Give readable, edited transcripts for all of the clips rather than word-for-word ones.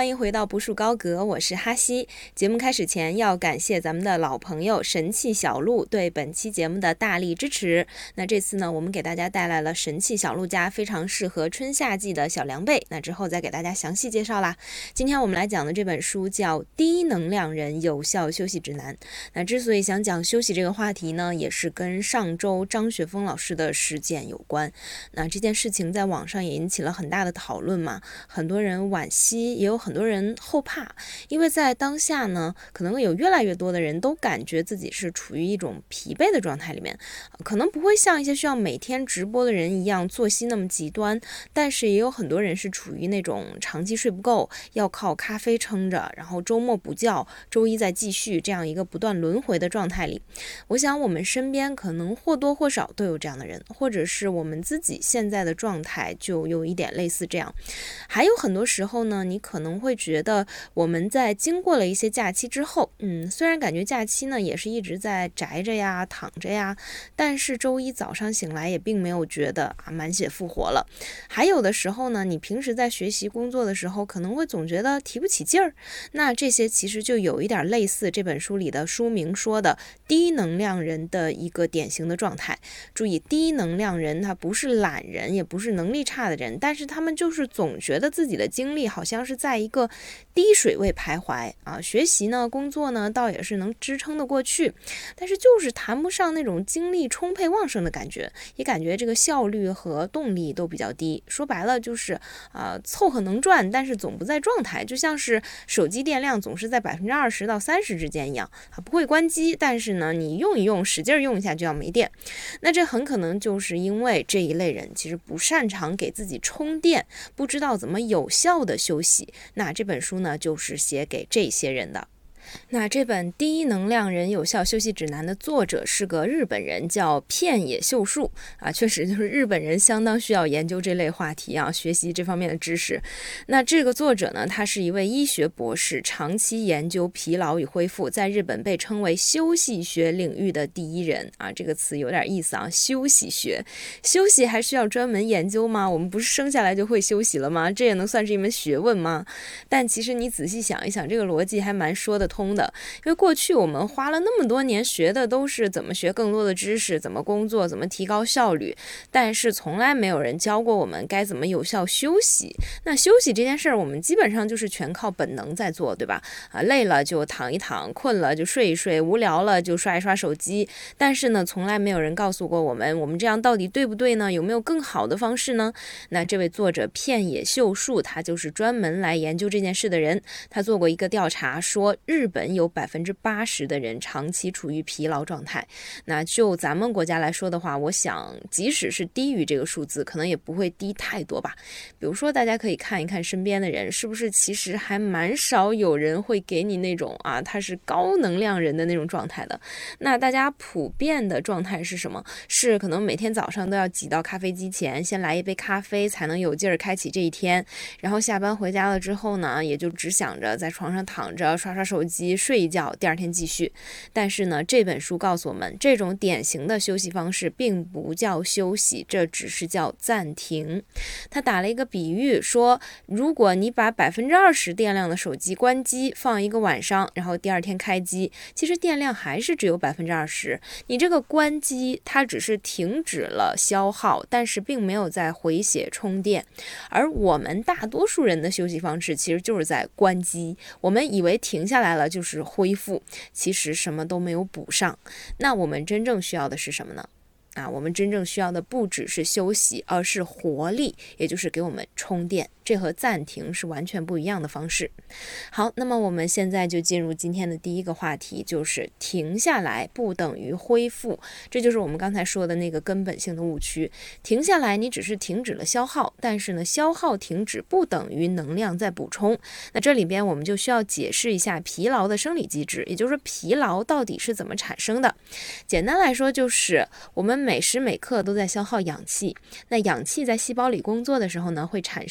欢迎回到不树高阁，我是哈西。节目开始前要感谢咱们的老朋友神器小鹿对本期节目的大力支持。那这次呢，我们给大家带来了神器小鹿家非常适合春夏季的小凉被，那之后再给大家详细介绍啦。今天我们来讲的这本书叫《低能量人有效休息指南》。那之所以想讲休息这个话题呢，也是跟上周张雪峰老师的事件有关。那这件事情在网上也引起了很大的讨论嘛，很多人惋惜，也有很多人后怕，因为在当下呢，可能有越来越多的人都感觉自己是处于一种疲惫的状态里面，可能不会像一些需要每天直播的人一样作息那么极端，但是也有很多人是处于那种长期睡不够，要靠咖啡撑着，然后周末补觉，周一再继续，这样一个不断轮回的状态里。我想我们身边可能或多或少都有这样的人，或者是我们自己现在的状态就有一点类似这样。还有很多时候呢，你可能会觉得我们在经过了一些假期之后，虽然感觉假期呢也是一直在宅着呀躺着呀，但是周一早上醒来也并没有觉得满血复活了。还有的时候呢，你平时在学习工作的时候可能会总觉得提不起劲儿，那这些其实就有一点类似这本书里的书名说的低能量人的一个典型的状态。注意，低能量人他不是懒人，也不是能力差的人，但是他们就是总觉得自己的精力好像是在一个低水位徘徊啊，学习呢工作呢倒也是能支撑得过去，但是就是谈不上那种精力充沛旺盛的感觉，也感觉这个效率和动力都比较低。说白了就是凑合能转，但是总不在状态，就像是手机电量总是在20%到30%之间一样不会关机，但是呢你用一用，使劲用一下就要没电。那这很可能就是因为这一类人其实不擅长给自己充电，不知道怎么有效的休息。那这本书呢就是写给这些人的。那这本低能量人有效休息指南的作者是个日本人，叫片野秀树确实就是日本人相当需要研究这类话题学习这方面的知识。那这个作者呢，他是一位医学博士，长期研究疲劳与恢复，在日本被称为休息学领域的第一人这个词有点意思休息学，休息还需要专门研究吗？我们不是生下来就会休息了吗？这也能算是一门学问吗？但其实你仔细想一想，这个逻辑还蛮说得通的。因为过去我们花了那么多年学的都是怎么学更多的知识，怎么工作，怎么提高效率，但是从来没有人教过我们该怎么有效休息。那休息这件事儿，我们基本上就是全靠本能在做，对吧？累了就躺一躺，困了就睡一睡，无聊了就刷一刷手机。但是呢，从来没有人告诉过我们这样到底对不对呢？有没有更好的方式呢？那这位作者片野秀树，他就是专门来研究这件事的人。他做过一个调查，说日本有80%的人长期处于疲劳状态。那就咱们国家来说的话，我想即使是低于这个数字，可能也不会低太多吧。比如说大家可以看一看身边的人，是不是其实还蛮少有人会给你那种他是高能量人的那种状态的。那大家普遍的状态是什么？是可能每天早上都要挤到咖啡机前，先来一杯咖啡才能有劲儿开启这一天，然后下班回家了之后呢，也就只想着在床上躺着刷刷手机睡一觉，第二天继续。但是呢，这本书告诉我们，这种典型的休息方式并不叫休息，这只是叫暂停。他打了一个比喻说，如果你把20%电量的手机关机放一个晚上，然后第二天开机，其实电量还是只有20%。你这个关机它只是停止了消耗，但是并没有在回血充电。而我们大多数人的休息方式其实就是在关机，我们以为停下来了就是恢复，其实什么都没有补上。那我们真正需要的是什么呢？我们真正需要的不只是休息，而是活力，也就是给我们充电。这和暂停是完全不一样的方式。好，那么我们现在就进入今天的第一个话题，就是停下来不等于恢复。这就是我们刚才说的那个根本性的误区。停下来你只是停止了消耗，但是呢，消耗停止不等于能量在补充。那这里边我们就需要解释一下疲劳的生理机制，也就是说疲劳到底是怎么产生的。简单来说，就是我们每时每刻都在消耗氧气，那氧气在细胞里工作的时候呢，会产生一种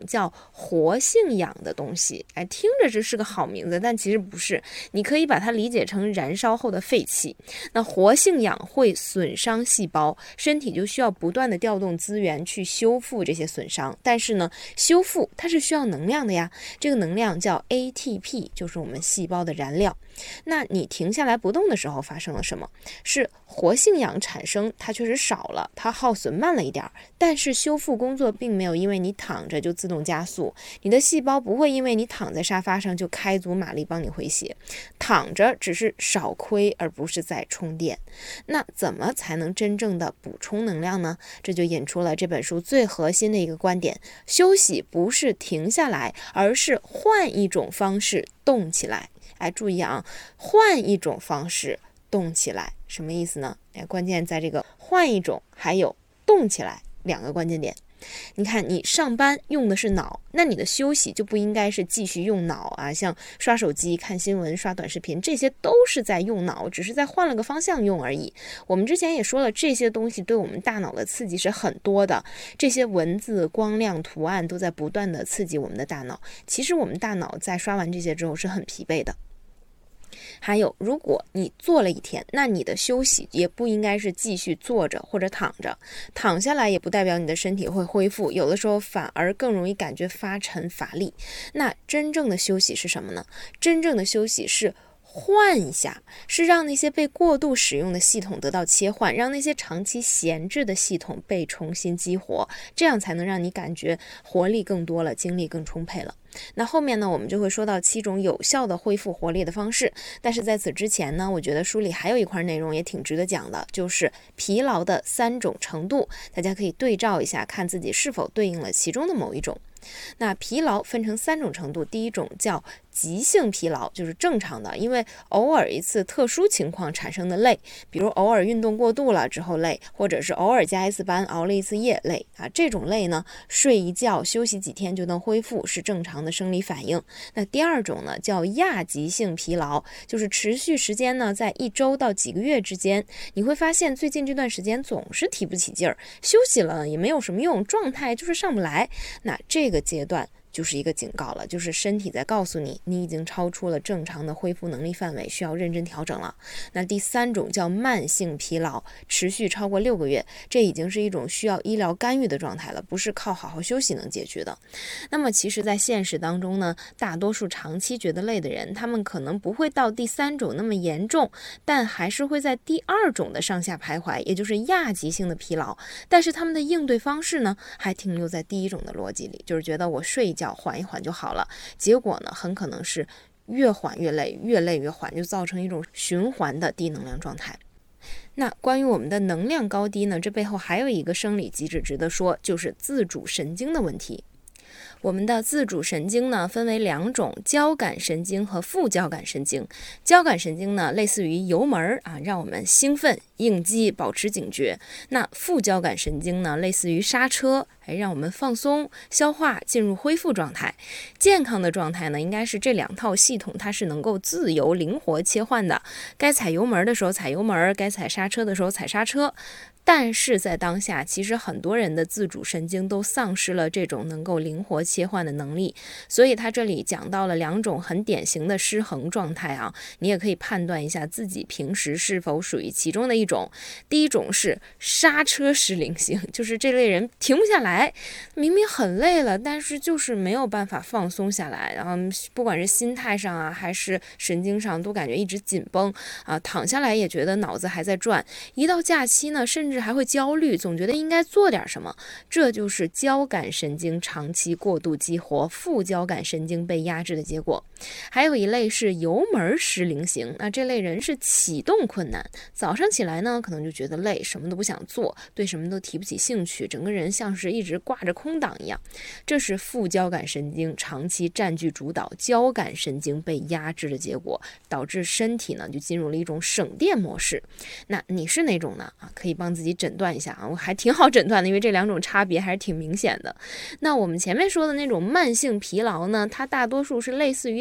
叫活性氧的东西。听着这是个好名字，但其实不是，你可以把它理解成燃烧后的废气。那活性氧会损伤细胞，身体就需要不断的调动资源去修复这些损伤，但是呢，修复它是需要能量的呀，这个能量叫 ATP， 就是我们细胞的燃料。那你停下来不动的时候发生了什么？是活性氧产生，它确实少了，它耗损慢了一点，但是修复工作并没有因为你躺着就自动加速，你的细胞不会因为你躺在沙发上就开足马力帮你回血，躺着只是少亏而不是在充电。那怎么才能真正的补充能量呢？这就引出了这本书最核心的一个观点，休息不是停下来，而是换一种方式动起来。注意啊，换一种方式动起来，什么意思呢？关键在这个换一种还有动起来两个关键点。你看，你上班用的是脑，那你的休息就不应该是继续用脑啊，像刷手机、看新闻、刷短视频，这些都是在用脑，只是在换了个方向用而已。我们之前也说了，这些东西对我们大脑的刺激是很多的，这些文字、光亮、图案都在不断的刺激我们的大脑。其实我们大脑在刷完这些之后是很疲惫的。还有，如果你坐了一天，那你的休息也不应该是继续坐着或者躺着，躺下来也不代表你的身体会恢复，有的时候反而更容易感觉发沉乏力。那真正的休息是什么呢？真正的休息是换一下，是让那些被过度使用的系统得到切换，让那些长期闲置的系统被重新激活，这样才能让你感觉活力更多了，精力更充沛了。那后面呢，我们就会说到7种有效的恢复活力的方式，但是在此之前呢，我觉得书里还有一块内容也挺值得讲的，就是疲劳的3种程度，大家可以对照一下，看自己是否对应了其中的某一种。那疲劳分成3种程度，第一种叫急性疲劳，就是正常的，因为偶尔一次特殊情况产生的累，比如偶尔运动过度了之后累，或者是偶尔加一次班熬了一次夜累啊，这种累呢，睡一觉休息几天就能恢复，是正常的生理反应。那第二种呢叫亚急性疲劳，就是持续时间呢在1周到几个月之间，你会发现最近这段时间总是提不起劲儿，休息了也没有什么用，状态就是上不来。那这个阶段就是一个警告了，就是身体在告诉你，你已经超出了正常的恢复能力范围，需要认真调整了。那第3种叫慢性疲劳，持续超过6个月，这已经是一种需要医疗干预的状态了，不是靠好好休息能解决的。那么其实在现实当中呢，大多数长期觉得累的人，他们可能不会到第3种那么严重，但还是会在第2种的上下徘徊，也就是亚急性的疲劳，但是他们的应对方式呢，还停留在第1种的逻辑里，就是觉得我睡一觉缓一缓就好了，结果呢很可能是越缓越累，越累越缓，就造成一种循环的低能量状态。那关于我们的能量高低呢，这背后还有一个生理机制值得说，就是自主神经的问题。我们的自主神经呢分为2种，交感神经和副交感神经。交感神经呢类似于油门啊，让我们兴奋应激，保持警觉。那副交感神经呢类似于刹车，让我们放松消化，进入恢复状态。健康的状态呢应该是这2套系统它是能够自由灵活切换的，该踩油门的时候踩油门，该踩刹车的时候踩刹车。但是在当下，其实很多人的自主神经都丧失了这种能够灵活切换的能力，所以他这里讲到了2种很典型的失衡状态啊，你也可以判断一下自己平时是否属于其中的一种。第一种是刹车失灵型，就是这类人停不下来，明明很累了，但是就是没有办法放松下来，然后不管是心态上啊，还是神经上，都感觉一直紧绷啊，躺下来也觉得脑子还在转，一到假期呢，甚至还会焦虑，总觉得应该做点什么。这就是交感神经长期过度激活，副交感神经被压制的结果。还有一类是油门失灵型，那这类人是启动困难，早上起来呢可能就觉得累，什么都不想做，对什么都提不起兴趣，整个人像是一直挂着空档一样。这是副交感神经长期占据主导，交感神经被压制的结果，导致身体呢就进入了一种省电模式。那你是哪种呢？可以帮自己诊断一下啊，我还挺好诊断的，因为这2种差别还是挺明显的。那我们前面说的那种慢性疲劳呢，它大多数是类似于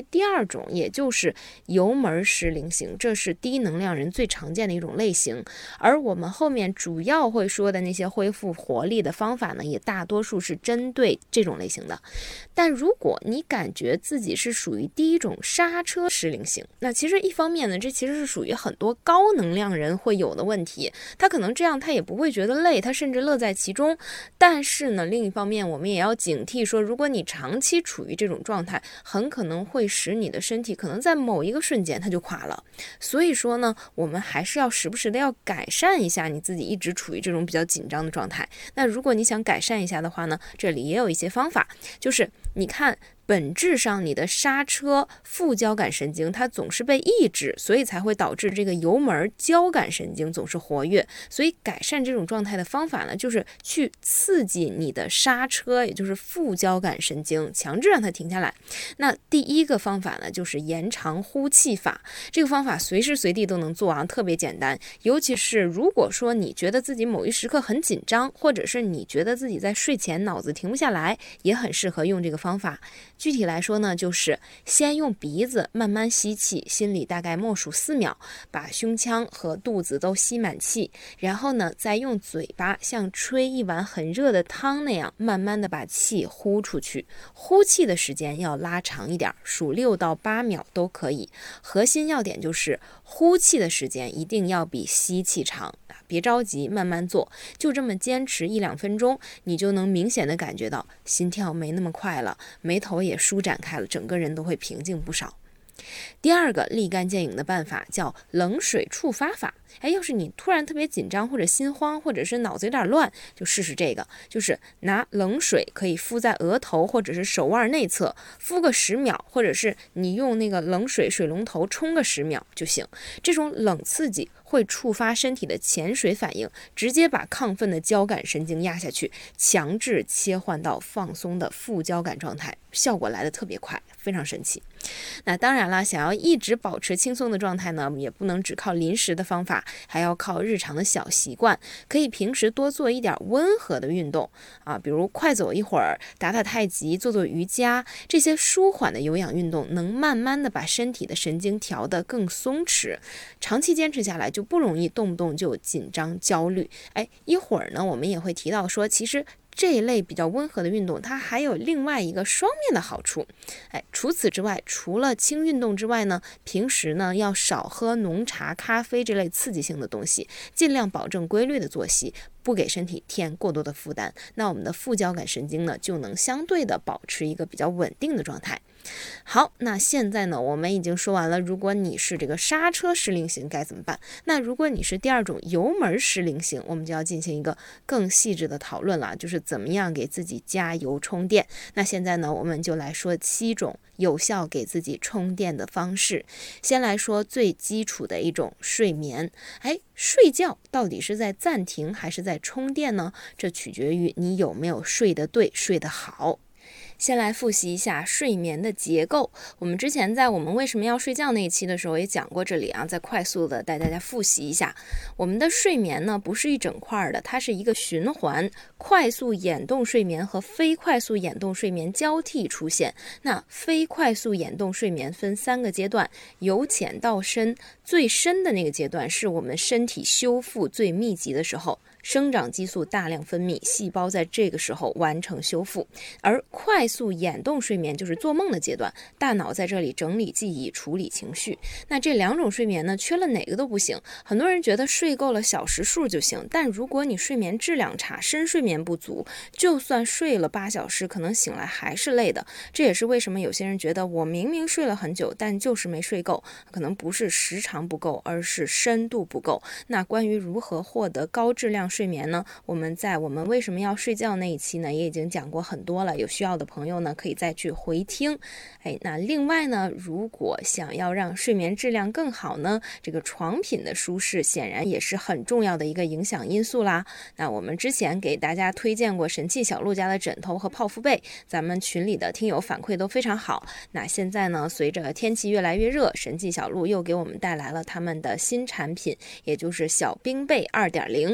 第二种，也就是油门失灵型，这是低能量人最常见的一种类型。而我们后面主要会说的那些恢复活力的方法呢，也大多数是针对这种类型的。但如果你感觉自己是属于第一种刹车失灵型，那其实一方面呢，这其实是属于很多高能量人会有的问题，他可能这样他也不会觉得累，他甚至乐在其中。但是呢，另一方面我们也要警惕说，如果你长期处于这种状态，很可能会使你的身体可能在某一个瞬间它就垮了。所以说呢，我们还是要时不时的要改善一下你自己一直处于这种比较紧张的状态。那如果你想改善一下的话呢，这里也有一些方法，就是你看本质上你的刹车副交感神经它总是被抑制，所以才会导致这个油门交感神经总是活跃。所以改善这种状态的方法呢，就是去刺激你的刹车，也就是副交感神经，强制让它停下来。那第一个方法呢，就是延长呼气法。这个方法随时随地都能做啊，特别简单。尤其是如果说你觉得自己某一时刻很紧张，或者是你觉得自己在睡前脑子停不下来，也很适合用这个方法。具体来说呢，就是先用鼻子慢慢吸气，心里大概默数4秒，把胸腔和肚子都吸满气，然后呢，再用嘴巴像吹一碗很热的汤那样，慢慢的把气呼出去。呼气的时间要拉长一点，数6到8秒都可以。核心要点就是呼气的时间一定要比吸气长，别着急，慢慢做，就这么坚持1-2分钟，你就能明显的感觉到心跳没那么快了，眉头也舒展开了，整个人都会平静不少。第二个立竿见影的办法叫冷水触发法。要是你突然特别紧张或者心慌，或者是脑子有点乱，就试试这个，就是拿冷水可以敷在额头或者是手腕内侧，敷个10秒，或者是你用那个冷水水龙头冲个10秒就行。这种冷刺激会触发身体的潜水反应，直接把亢奋的交感神经压下去，强制切换到放松的副交感状态，效果来得特别快，非常神奇。那当然了，想要一直保持轻松的状态呢，也不能只靠临时的方法，还要靠日常的小习惯。可以平时多做一点温和的运动啊，比如快走一会儿，打打太极，做做瑜伽，这些舒缓的有氧运动能慢慢的把身体的神经调得更松弛，长期坚持下来就不容易动不动就紧张焦虑。一会儿呢，我们也会提到说，其实这一类比较温和的运动，它还有另外一个双面的好处。除此之外，除了轻运动之外呢，平时呢要少喝浓茶、咖啡这类刺激性的东西，尽量保证规律的作息，不给身体添过多的负担。那我们的副交感神经呢，就能相对的保持一个比较稳定的状态。好，那现在呢，我们已经说完了，如果你是这个刹车失灵型该怎么办？那如果你是第二种油门失灵型，我们就要进行一个更细致的讨论了，就是怎么样给自己加油充电。那现在呢，我们就来说7种有效给自己充电的方式。先来说最基础的一种，睡眠。睡觉到底是在暂停还是在充电呢？这取决于你有没有睡得对，睡得好。先来复习一下睡眠的结构。我们之前在我们为什么要睡觉那一期的时候也讲过这里啊，再快速的带大家复习一下。我们的睡眠呢，不是一整块的，它是一个循环，快速眼动睡眠和非快速眼动睡眠交替出现。那非快速眼动睡眠分3个阶段，由浅到深，最深的那个阶段是我们身体修复最密集的时候，生长激素大量分泌，细胞在这个时候完成修复。而快速眼动睡眠就是做梦的阶段，大脑在这里整理记忆，处理情绪。那这2种睡眠呢，缺了哪个都不行。很多人觉得睡够了小时数就行，但如果你睡眠质量差，深睡眠不足，就算睡了8小时，可能醒来还是累的。这也是为什么有些人觉得我明明睡了很久，但就是没睡够，可能不是时长不够，而是深度不够。那关于如何获得高质量睡眠呢，我们在我们为什么要睡觉那一期呢，也已经讲过很多了，有需要的朋友呢可以再去回听。那另外呢，如果想要让睡眠质量更好呢，这个床品的舒适显然也是很重要的一个影响因素啦。那我们之前给大家推荐过神器小鹿家的枕头和泡芙被，咱们群里的听友反馈都非常好。那现在呢，随着天气越来越热，神器小鹿又给我们带来了他们的新产品，也就是小冰被 2.0， 自己用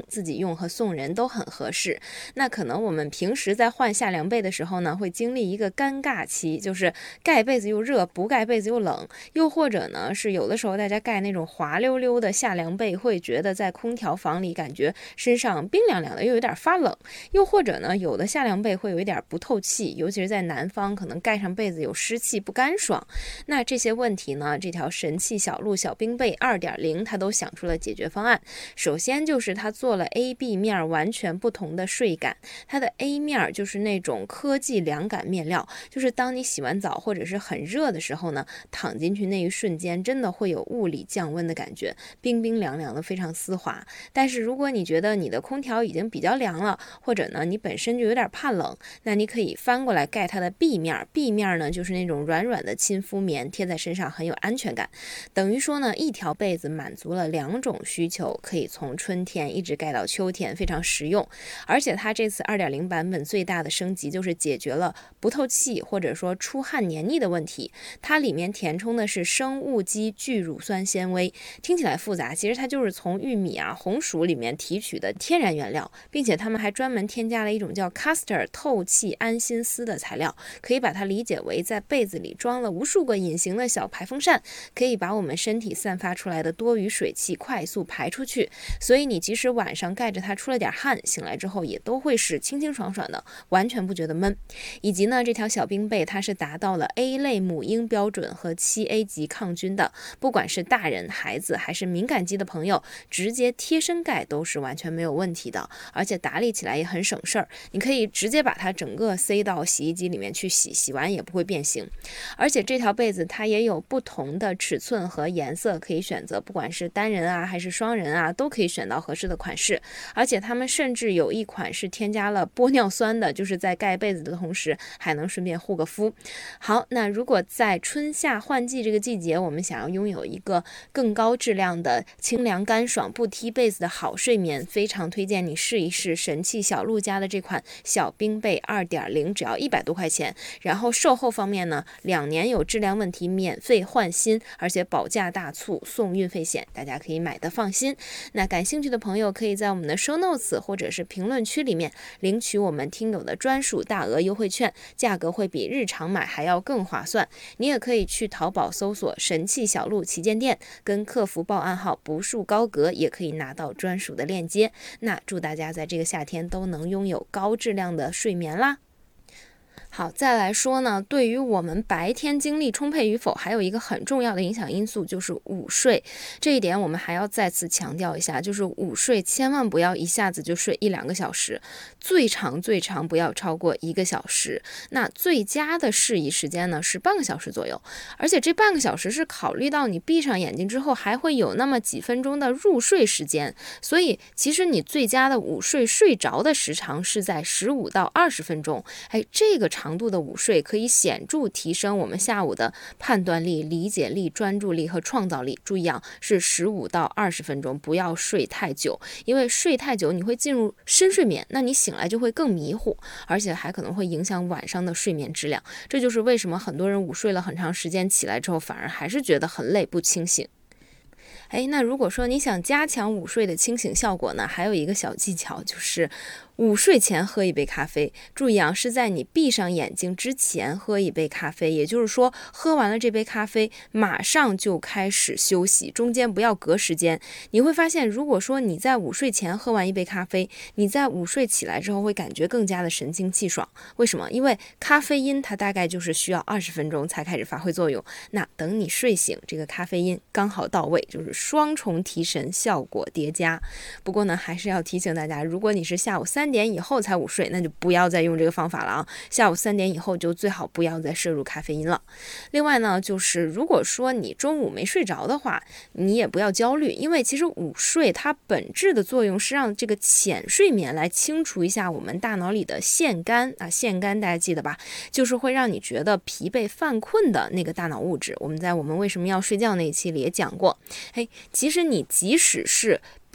用和送人都很合适。那可能我们平时在换夏凉被的时候呢，会经历一个尴尬期，就是盖被子又热，不盖被子又冷，又或者呢是有的时候大家盖那种滑溜溜的夏凉被，会觉得在空调房里感觉身上冰凉凉的，又有点发冷，又或者呢有的夏凉被会有一点不透气，尤其是在南方，可能盖上被子有湿气不干爽。那这些问题呢，这条神器小鹿小冰被 2.0 它都想出了解决方案。首先就是它做了 A、B 面完全不同的睡感。它的 A 面就是那种科技凉感面料，就是当你洗完澡或者是很热的时候呢，躺进去那一瞬间真的会有物理降温的感觉，冰冰凉凉的，非常丝滑。但是如果你觉得你的空调已经比较凉了，或者呢你本身就有点怕冷，那你可以翻过来盖它的 B 面。 B 面呢就是那种软软的亲肤棉，贴在身上很有安全感。等于说呢，一条被子满足了2种需求，可以从春天一直盖到秋天，非常实用。而且它这次 2.0 版本最大的升级就是解决了不透气或者说出汗黏腻的问题。它里面填充的是生物基聚乳酸纤维，听起来复杂，其实它就是从玉米红薯里面提取的天然原料，并且他们还专门添加了一种叫 Castor 透气安心丝的材料，可以把它理解为在被子里装了无数个隐形的小排风扇，可以把我们身体散发出来的多余水汽快速排出去。所以你即使晚上盖着它出了点汗，醒来之后也都会是清清爽爽的，完全不觉得闷。以及呢，这条小冰被它是达到了 A 类母婴标准和7A 级抗菌的，不管是大人、孩子还是敏感肌的朋友，直接贴身盖都是完全没有问题的，而且打理起来也很省事儿。你可以直接把它整个塞到洗衣机里面去洗，洗完也不会变形。而且这条被子它也有不同的尺寸和颜色可以选择，不管是单人还是双人都可以选到合适的款式。而且他们甚至有一款是添加了玻尿酸的，就是在盖被子的同时还能顺便护个肤。好，那如果在春夏换季这个季节，我们想要拥有一个更高质量的清凉干爽不踢被子的好睡眠，非常推荐你试一试神器小鹿家的这款小冰被 2.0， 只要100多块钱。然后售后方面呢，2年有质量问题免费换新，而且保价大促送运费险，大家可以买的放心。那感兴趣的朋友可以在我们的 show notes 或者是评论区里面领取我们听友的专属大额优惠券，价格会比日常买还要更划算。你也可以去淘宝搜索神器小鹿旗舰店，跟客服报暗号不束高阁，也可以拿到专属的链接。那祝大家在这个夏天都能拥有高质量的睡眠啦。好，再来说呢，对于我们白天精力充沛与否，还有一个很重要的影响因素就是午睡。这一点我们还要再次强调一下，就是午睡千万不要一下子就睡1-2个小时，最长不要超过1个小时。那最佳的适宜时间呢是半个小时左右，而且这半个小时是考虑到你闭上眼睛之后还会有那么几分钟的入睡时间，所以其实你最佳的午睡睡着的时长是在15到20分钟。这个长度的午睡可以显著提升我们下午的判断力、理解力、专注力和创造力。注意是15到20分钟，不要睡太久，因为睡太久你会进入深睡眠，那你醒来就会更迷糊，而且还可能会影响晚上的睡眠质量。这就是为什么很多人午睡了很长时间，起来之后反而还是觉得很累不清醒。那如果说你想加强午睡的清醒效果呢，还有一个小技巧，就是午睡前喝一杯咖啡。注意是在你闭上眼睛之前喝一杯咖啡，也就是说喝完了这杯咖啡马上就开始休息，中间不要隔时间。你会发现，如果说你在午睡前喝完一杯咖啡，你在午睡起来之后会感觉更加的神清气爽。为什么？因为咖啡因它大概就是需要20分钟才开始发挥作用，那等你睡醒，这个咖啡因刚好到位，就是双重提神，效果叠加。不过呢，还是要提醒大家，如果你是下午3点以后才午睡，那就不要再用这个方法了下午3点以后就最好不要再摄入咖啡因了。另外呢，就是如果说你中午没睡着的话，你也不要焦虑，因为其实午睡它本质的作用是让这个浅睡眠来清除一下我们大脑里的腺苷腺苷大家记得吧，就是会让你觉得疲惫犯困的那个大脑物质。我们在我们为什么要睡觉那一期里也讲过。其实你即使是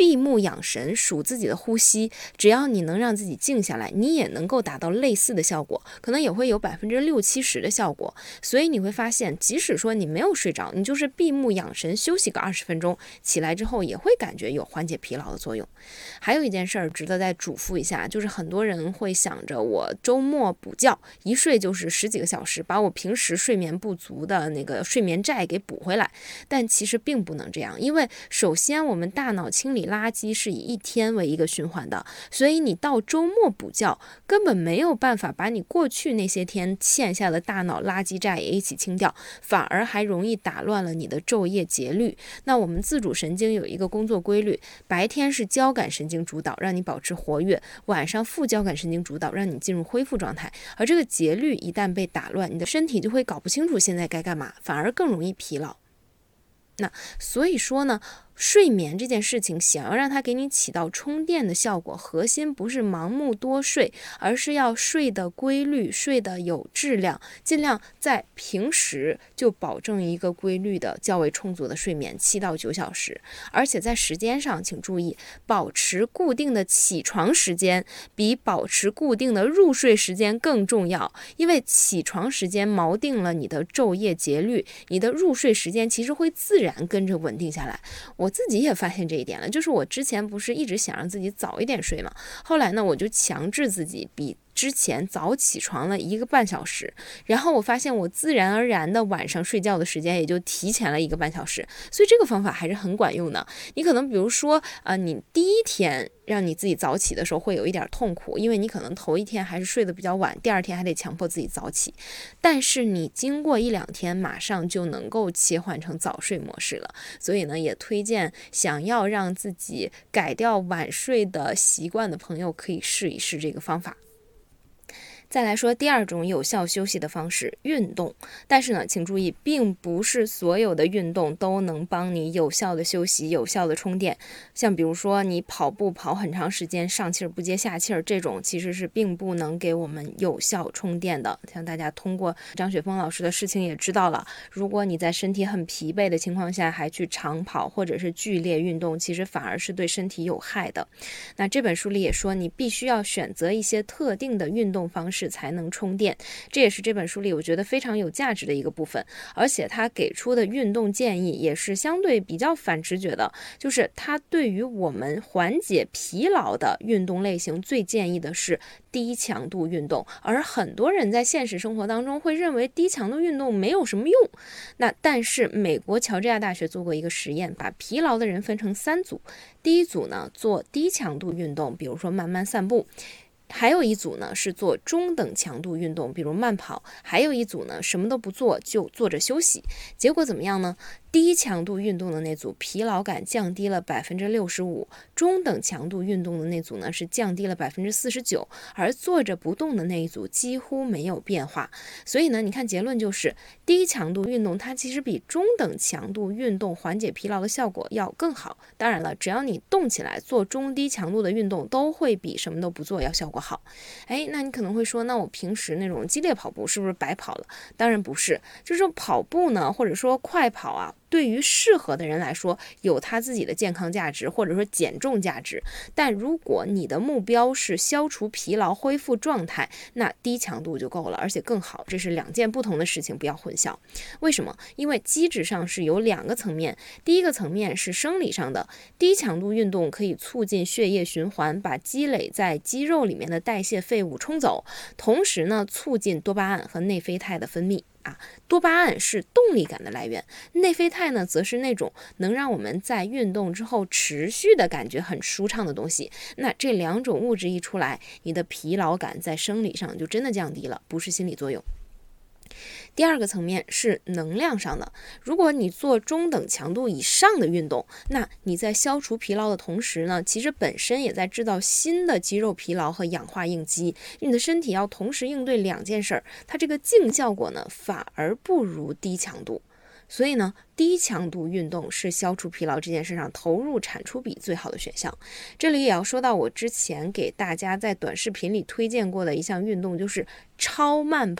闭目养神，数自己的呼吸，只要你能让自己静下来，你也能够达到类似的效果，可能也会有60-70%的效果。所以你会发现，即使说你没有睡着，你就是闭目养神休息个20分钟，起来之后也会感觉有缓解疲劳的作用。还有一件事儿值得再嘱咐一下，就是很多人会想着我周末补觉，一睡就是10几个小时，把我平时睡眠不足的那个睡眠债给补回来。但其实并不能这样，因为首先我们大脑清理垃圾是以一天为一个循环的，所以你到周末补觉根本没有办法把你过去那些天欠下的大脑垃圾债也一起清掉，反而还容易打乱了你的昼夜节律。那我们自主神经有一个工作规律，白天是交感神经主导，让你保持活跃，晚上副交感神经主导，让你进入恢复状态。而这个节律一旦被打乱，你的身体就会搞不清楚现在该干嘛，反而更容易疲劳。那所以说呢，睡眠这件事情想要让它给你起到充电的效果，核心不是盲目多睡，而是要睡得规律，睡得有质量，尽量在平时就保证一个规律的较为充足的睡眠，7到9小时。而且在时间上请注意，保持固定的起床时间比保持固定的入睡时间更重要，因为起床时间锚定了你的昼夜节律，你的入睡时间其实会自然跟着稳定下来。我自己也发现这一点了，就是我之前不是一直想让自己早一点睡嘛，后来呢我就强制自己比之前早起床了1个半小时，然后我发现我自然而然的晚上睡觉的时间也就提前了1个半小时，所以这个方法还是很管用的。你可能比如说你第一天让你自己早起的时候会有一点痛苦，因为你可能头一天还是睡得比较晚，第2天还得强迫自己早起，但是你经过1-2天马上就能够切换成早睡模式了。所以呢，也推荐想要让自己改掉晚睡的习惯的朋友可以试一试这个方法。再来说第2种有效休息的方式，运动。但是呢，请注意，并不是所有的运动都能帮你有效的休息、有效的充电。像比如说你跑步跑很长时间，上气儿不接下气儿，这种其实是并不能给我们有效充电的。像大家通过张雪峰老师的事情也知道了，如果你在身体很疲惫的情况下还去长跑或者是剧烈运动，其实反而是对身体有害的。那这本书里也说，你必须要选择一些特定的运动方式才能充电，这也是这本书里我觉得非常有价值的一个部分。而且他给出的运动建议也是相对比较反直觉的，就是他对于我们缓解疲劳的运动类型最建议的是低强度运动，而很多人在现实生活当中会认为低强度运动没有什么用。但是美国乔治亚大学做过一个实验，把疲劳的人分成3组，第一组呢做低强度运动，比如说慢慢散步，还有一组呢是做中等强度运动，比如慢跑，还有一组呢什么都不做，就坐着休息。结果怎么样呢？低强度运动的那组疲劳感降低了65%，中等强度运动的那组呢是降低了49%，而坐着不动的那一组几乎没有变化。所以呢，你看结论就是低强度运动它其实比中等强度运动缓解疲劳的效果要更好。当然了，只要你动起来做中低强度的运动，都会比什么都不做要效果好。那你可能会说，那我平时那种激烈跑步是不是白跑了？当然不是，就是跑步呢，或者说快跑啊，对于适合的人来说有他自己的健康价值或者说减重价值，但如果你的目标是消除疲劳恢复状态，那低强度就够了，而且更好，这是2件不同的事情，不要混淆。为什么？因为机制上是有2个层面，第一个层面是生理上的，低强度运动可以促进血液循环，把积累在肌肉里面的代谢废物冲走，同时呢促进多巴胺和内啡肽的分泌。多巴胺是动力感的来源，内啡肽呢则是那种能让我们在运动之后持续的感觉很舒畅的东西。那这2种物质一出来，你的疲劳感在生理上就真的降低了，不是心理作用。第2个层面是能量上的，如果你做中等强度以上的运动，那你在消除疲劳的同时呢，其实本身也在制造新的肌肉疲劳和氧化应激，你的身体要同时应对2件事，它这个净效果呢反而不如低强度。所以呢，低强度运动是消除疲劳这件事上投入产出比最好的选项。这里也要说到我之前给大家在短视频里推荐过的一项运动，就是超慢跑。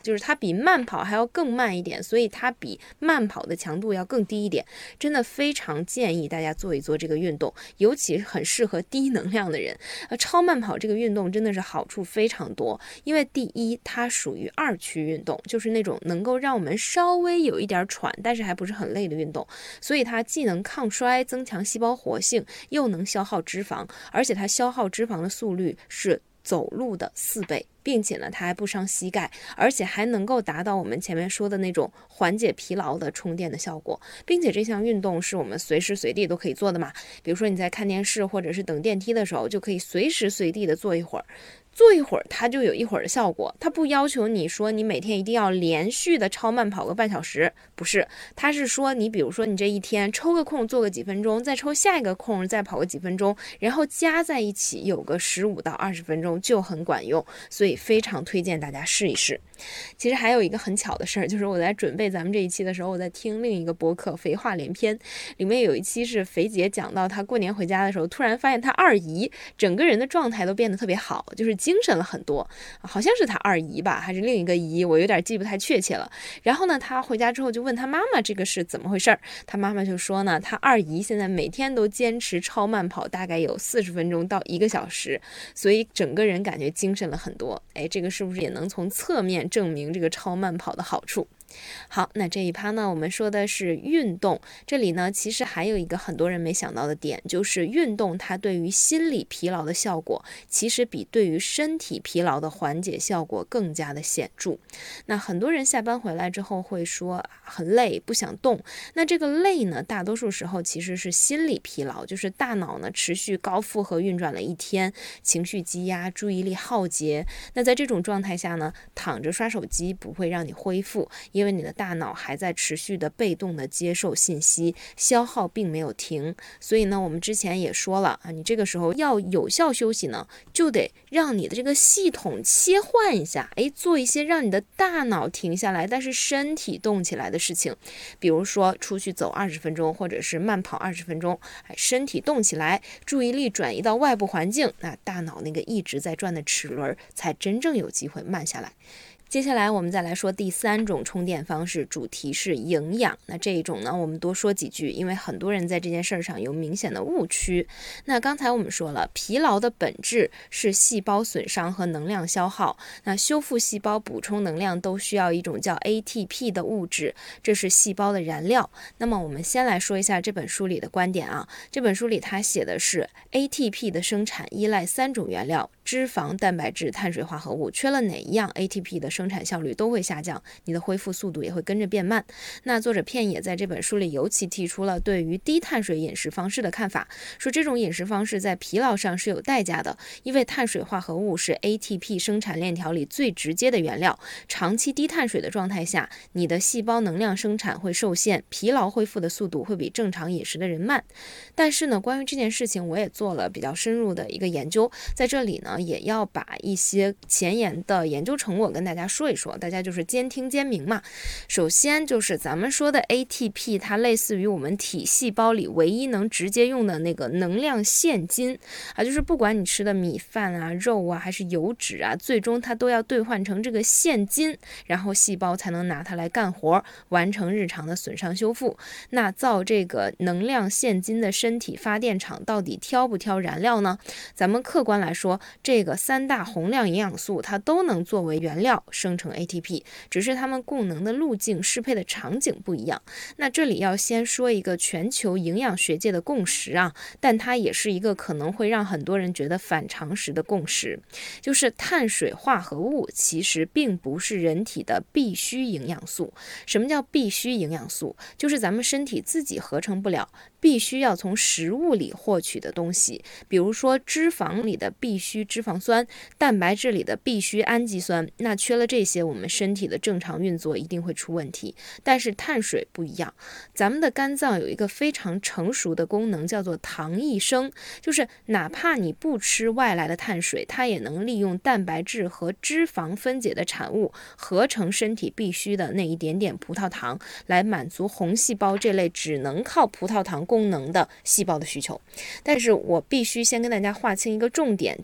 就是它比慢跑还要更慢一点，所以它比慢跑的强度要更低一点。真的非常建议大家做一做这个运动，尤其很适合低能量的人。超慢跑这个运动真的是好处非常多，因为第一，它属于2区运动，就是那种能够让我们稍微有一点喘，但是还不是很累的运动，所以它既能抗衰，增强细胞活性，又能消耗脂肪，而且它消耗脂肪的速率是走路的4倍，并且呢，它还不伤膝盖，而且还能够达到我们前面说的那种缓解疲劳的充电的效果，并且这项运动是我们随时随地都可以做的嘛。比如说你在看电视或者是等电梯的时候，就可以随时随地的做一会儿。做一会儿它就有一会儿的效果，它不要求你说你每天一定要连续的超慢跑个半小时，不是，它是说你比如说你这一天抽个空做个几分钟，再抽下一个空再跑个几分钟，然后加在一起有个15到20分钟就很管用，所以非常推荐大家试一试。其实还有一个很巧的事儿，就是我在准备咱们这一期的时候，我在听另一个播客《肥话连篇》，里面有一期是肥姐讲到她过年回家的时候，突然发现她二姨整个人的状态都变得特别好，就是精神了很多，好像是她二姨吧，还是另一个姨，我有点记不太确切了。然后呢，她回家之后就问她妈妈这个是怎么回事儿，她妈妈就说呢，她二姨现在每天都坚持超慢跑，大概有40分钟到1个小时，所以整个人感觉精神了很多。哎，这个是不是也能从侧面证明这个超慢跑的好处？好，那这一趴呢，我们说的是运动。这里呢，其实还有一个很多人没想到的点，就是运动它对于心理疲劳的效果，其实比对于身体疲劳的缓解效果更加的显著。那很多人下班回来之后会说很累，不想动。那这个累呢，大多数时候其实是心理疲劳，就是大脑呢持续高负荷运转了一天，情绪积压，注意力耗竭。那在这种状态下呢，躺着刷手机不会让你恢复，因为你的大脑还在持续的被动的接受信息，消耗并没有停。所以呢，我们之前也说了啊，你这个时候要有效休息呢，就得让你的这个系统切换一下，做一些让你的大脑停下来，但是身体动起来的事情。比如说出去走20分钟，或者是慢跑20分钟，身体动起来，注意力转移到外部环境，那大脑那个一直在转的齿轮才真正有机会慢下来。接下来我们再来说第3种充电方式，主题是营养。那这一种呢，我们多说几句，因为很多人在这件事上有明显的误区。那刚才我们说了，疲劳的本质是细胞损伤和能量消耗。那修复细胞、补充能量都需要一种叫 ATP 的物质，这是细胞的燃料。那么我们先来说一下这本书里的观点啊。这本书里它写的是 ATP 的生产依赖3种原料：脂肪、蛋白质、碳水化合物。缺了哪一样 ，ATP 的生产效率都会下降，你的恢复速度也会跟着变慢。那作者片野在这本书里尤其提出了对于低碳水饮食方式的看法，说这种饮食方式在疲劳上是有代价的，因为碳水化合物是 ATP 生产链条里最直接的原料，长期低碳水的状态下，你的细胞能量生产会受限，疲劳恢复的速度会比正常饮食的人慢。但是呢，关于这件事情我也做了比较深入的一个研究，在这里呢也要把一些前沿的研究成果跟大家说一说，大家就是兼听兼明嘛。首先就是咱们说的 ATP， 它类似于我们体细胞里唯一能直接用的那个能量现金啊，就是不管你吃的米饭啊、肉啊还是油脂啊，最终它都要兑换成这个现金，然后细胞才能拿它来干活，完成日常的损伤修复。那造这个能量现金的身体发电厂到底挑不挑燃料呢？咱们客观来说，这个3大宏量营养素它都能作为原料生成 ATP， 只是它们供能的路径、适配的场景不一样。那这里要先说一个全球营养学界的共识啊，但它也是一个可能会让很多人觉得反常识的共识，就是碳水化合物其实并不是人体的必需营养素。什么叫必需营养素？就是咱们身体自己合成不了，必须要从食物里获取的东西，比如说脂肪里的必需脂肪酸，蛋白质里的必需氨基酸，那缺了这些，我们身体的正常运作一定会出问题。但是碳水不一样，咱们的肝脏有一个非常成熟的功能，叫做糖异生，就是哪怕你不吃外来的碳水，它也能利用蛋白质和脂肪分解的产物，合成身体必需的那一点点葡萄糖，来满足红细胞这类只能靠葡萄糖功能的细胞的需求。但是我必须先跟大家划清一个重点，就是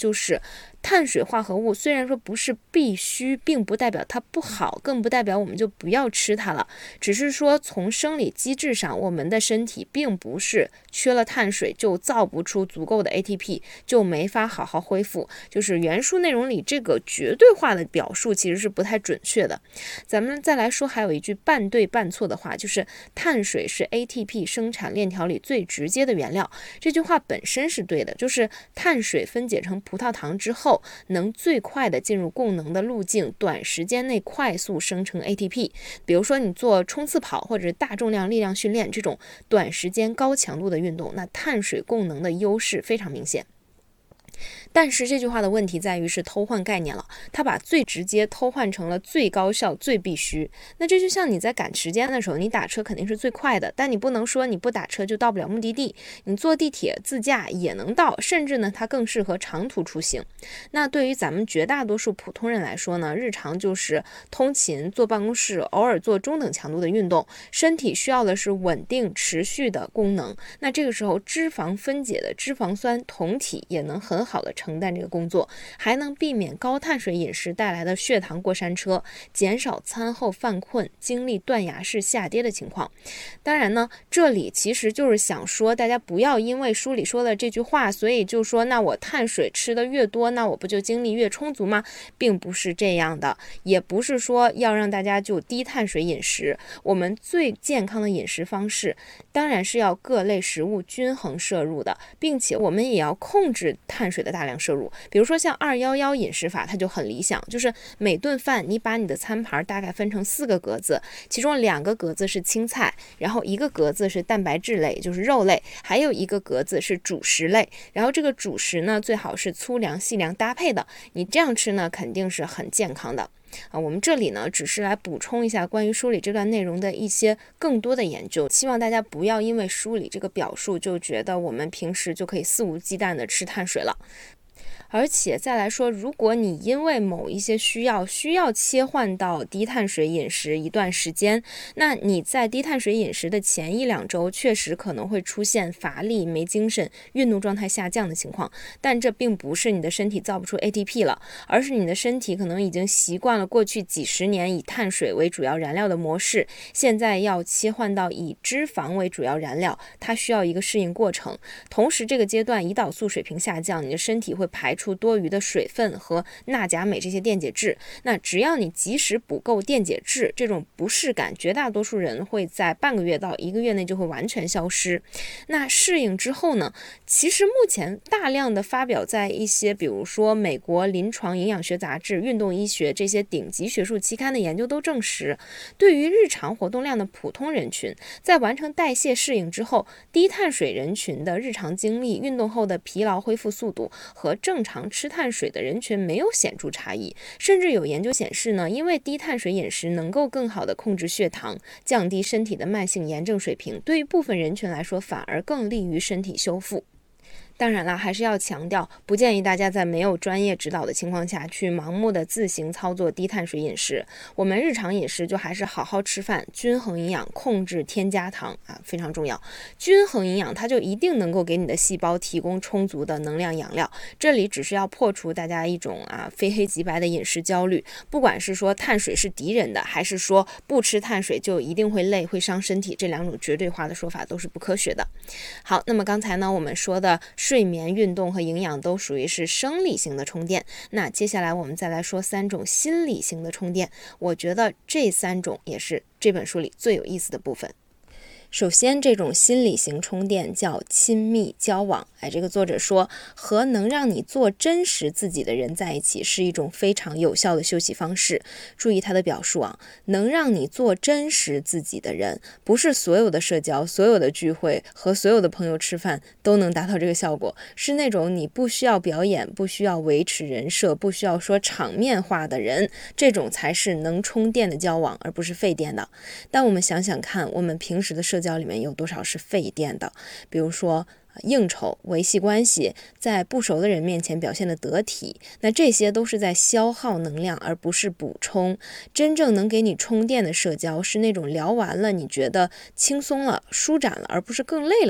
碳水化合物虽然说不是必须，并不代表它不好，更不代表我们就不要吃它了，只是说从生理机制上，我们的身体并不是缺了碳水就造不出足够的 ATP， 就没法好好恢复。就是原书内容里这个绝对化的表述其实是不太准确的。咱们再来说，还有一句半对半错的话，就是碳水是 ATP 生产链条里最直接的原料。这句话本身是对的，就是碳水分解成葡萄糖之后，能最快的进入供能的路径，短时间内快速生成 ATP。 比如说你做冲刺跑或者大重量力量训练这种短时间高强度的运动，那碳水供能的优势非常明显。但是这句话的问题在于是偷换概念了，它把最直接偷换成了最高效、最必须。那这就像你在赶时间的时候，你打车肯定是最快的，但你不能说你不打车就到不了目的地，你坐地铁自驾也能到，甚至呢它更适合长途出行。那对于咱们绝大多数普通人来说呢，日常就是通勤、坐办公室，偶尔做中等强度的运动，身体需要的是稳定持续的功能。那这个时候脂肪分解的脂肪酸酮体也能很好的承担这个工作，还能避免高碳水饮食带来的血糖过山车，减少餐后犯困、经历断崖式下跌的情况。当然呢，这里其实就是想说，大家不要因为书里说的这句话，所以就说那我碳水吃的越多，那我不就精力越充足吗？并不是这样的，也不是说要让大家就低碳水饮食。我们最健康的饮食方式当然是要各类食物均衡摄入的，并且我们也要控制碳水的大量摄入。比如说像211饮食法，它就很理想，就是每顿饭你把你的餐盘大概分成4个格子，其中2个格子是青菜，然后1个格子是蛋白质类，就是肉类，还有1个格子是主食类。然后这个主食呢，最好是粗粮细粮搭配的，你这样吃呢肯定是很健康的。我们这里呢只是来补充一下关于书里这段内容的一些更多的研究，希望大家不要因为书里这个表述就觉得我们平时就可以肆无忌惮的吃碳水了。而且再来说，如果你因为某一些需要切换到低碳水饮食一段时间，那你在低碳水饮食的前1-2周确实可能会出现乏力、没精神、运动状态下降的情况，但这并不是你的身体造不出 ATP 了，而是你的身体可能已经习惯了过去几十年以碳水为主要燃料的模式，现在要切换到以脂肪为主要燃料，它需要一个适应过程。同时这个阶段胰岛素水平下降，你的身体会排出多余的水分和钠钾镁这些电解质，那只要你及时补够电解质，这种不适感绝大多数人会在半个月到1个月内就会完全消失。那适应之后呢，其实目前大量的发表在一些比如说美国临床营养学杂志、运动医学这些顶级学术期刊的研究都证实，对于日常活动量的普通人群，在完成代谢适应之后，低碳水人群的日常精力、运动后的疲劳恢复速度和正常吃碳水的人群没有显著差异。甚至有研究显示呢，因为低碳水饮食能够更好的控制血糖，降低身体的慢性炎症水平，对于部分人群来说反而更利于身体修复。当然了，还是要强调，不建议大家在没有专业指导的情况下去盲目的自行操作低碳水饮食。我们日常饮食就还是好好吃饭，均衡营养，控制添加糖非常重要。均衡营养它就一定能够给你的细胞提供充足的能量养料。这里只是要破除大家一种非黑即白的饮食焦虑，不管是说碳水是敌人的，还是说不吃碳水就一定会累会伤身体，这2种绝对化的说法都是不科学的。好，那么刚才呢我们说的睡眠、运动和营养都属于是生理型的充电，那接下来我们再来说3种心理型的充电，我觉得这3种也是这本书里最有意思的部分。首先，这种心理型充电叫亲密交往。这个作者说，和能让你做真实自己的人在一起是一种非常有效的休息方式。注意他的表述能让你做真实自己的人，不是所有的社交、所有的聚会和所有的朋友吃饭都能达到这个效果，是那种你不需要表演、不需要维持人设、不需要说场面话的人，这种才是能充电的交往，而不是费电的。但我们想想看，我们平时的社交里面有多少是费电的？比如说应酬、维系关系，在不熟的人面前表现得得体，那这些都是在消耗能量，而不是补充。真正能给你充电的社交是那种聊完了你觉得轻松了、舒展了，而不是更累了的。